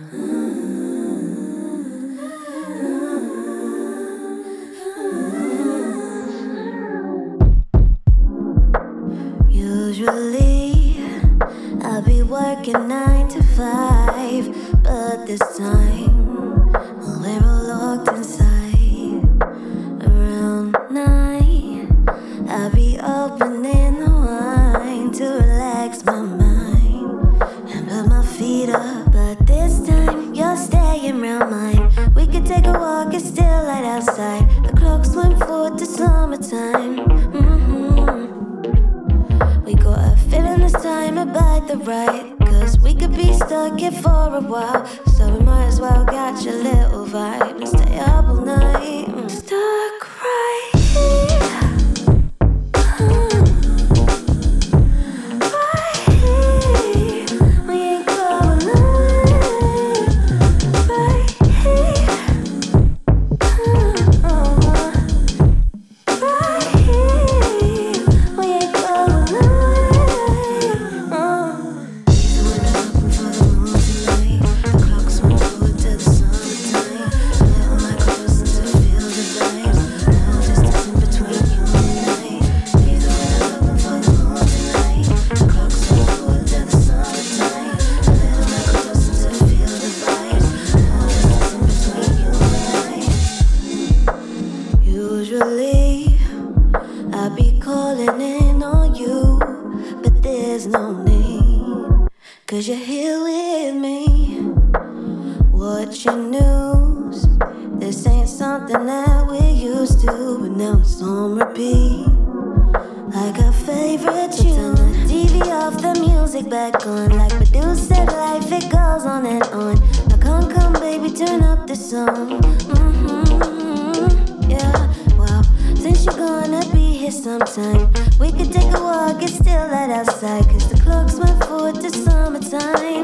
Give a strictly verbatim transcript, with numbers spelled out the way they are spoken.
Usually, I'll be working nine to five, but this time, well, we're all locked inside. Around nine, I'll be opening the wine to relax my mind and put my feet up. But this time, you're staying round mine. We could take a walk, it's still light outside. The clocks went forward to summertime. Mm-hmm. We got a feeling this time about the right, cause we could be stuck here for a while. So we might as well catch a little vibe and stay up all night. Mm. Stuck right here. Usually, I be calling in on you, but there's no need, cause you're here with me. Watching news, this ain't something that we used to, but now it's on repeat. Like a favorite tune. Turn the T V off, the music back on. Like Badu said, life it goes on and on. Now come, come, baby, turn up the song. Mm-hmm, yeah. Well, since you're gonna be here sometime, we could take a walk, it's still light outside, cause the clocks went forward to summertime.